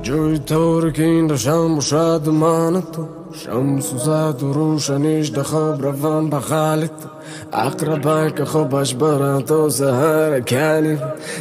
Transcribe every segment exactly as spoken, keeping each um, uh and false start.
جوی طور که این داشتم باشد من تو شمس و زد و روشنیش ده خواب روان بغلت اقربه که خوبش برن تا سهر کلی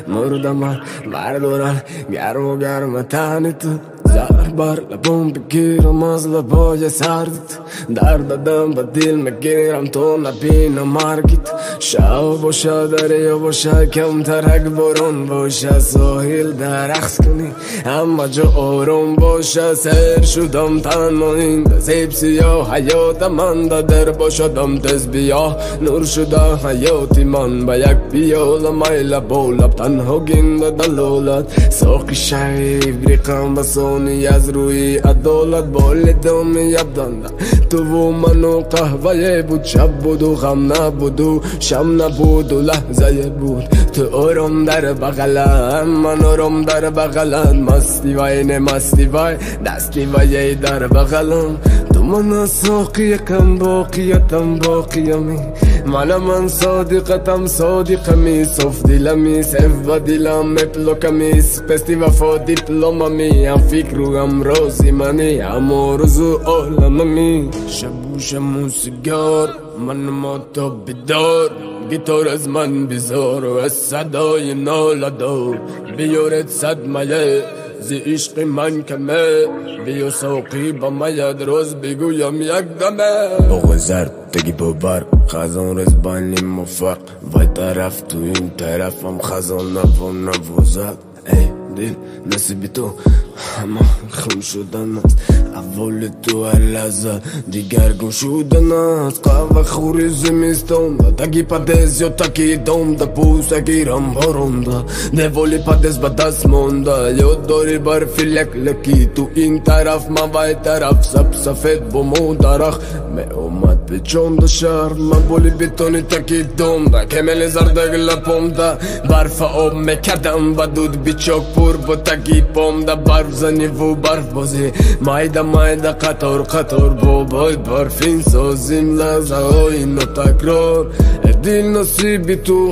مردم مردورن گرم و گرم تنت زهر بر لبم بگیرم از لبای سردت درد دم به دل میگیرم تو نبینم مرگت شب باشه دریا باشه کمتر اگه بارون باشه ساحل درخت کنی اما جا آروم باشه سیر شدم تنها این دزیب سیاه حیات من در باشدم دز بیا نور شده حیاتی من با یک پیاله میل بولب تنها گنده دلالت ساقی شیب ریقم بسانی از روی عدالت بالدم یبدانده تو و منو قهوه بود شب بود و غم نبود و شم نبود و لحظه بود تو آرام در بغلم من آرام در بغلم مستی وای نمستی وای دستی وای در بغلم تو من ساقی کم باقیتم باقیمی من من صادقتم صادقمی صف دلمی صف و دلم مپلوکمی سپستی وفا دیپلوممی هم فکر و هم رازی منی هم آرزو عالممی شبوش موسیقار من ما تو بیدار گیتار از من بیزار و از صدای نالدار بیارد صدمه زی عشق من کمه بیا ساقی با میاد روز بگویم یک دمه بغل زرد تگی ببر خزان رزبانی مفرق وای طرف تو این طرف هم خزان نبو نبوزد ای دل نصیبی تو همه خون شدن است اول تو هر لحظه دیگر گم شدن است قهوه خوری زمستان ده تگی پدز یا تکی دوم ده پوست گیرم بارونده نوالی پدز به دست مونده یاد داری برفی لک لکی تو این طرف من بای طرف سب سفید با مو درخ می اومد به چند شهر من بولی بیتونی تکی دوم ده کمل زردگ لپم ده برف آب میکدم و دود بیچاک پر با تکی پام ده برف زنی و برف بازی مایده مایده قطار قطار بابای برفین سازیم لحظه های نو تکرار دل نصیبی تو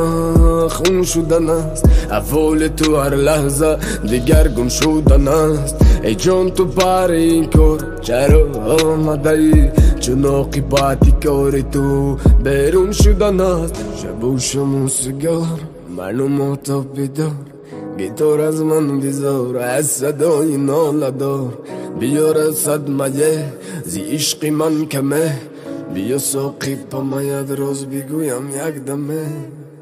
همه خون شدن است اول تو هر لحظه دیگر گم شدن است ای جان تو پر این کار چرا آمده ای چون عاقبتی کار تو بیرون شدن است شب و شم و سیگار منو ما تو بیدار گیتار از من بیزار از صدای نالدار بیار صدمه زی عشق من کمه بیا ساقی پا میاد روز بگویم یک دمه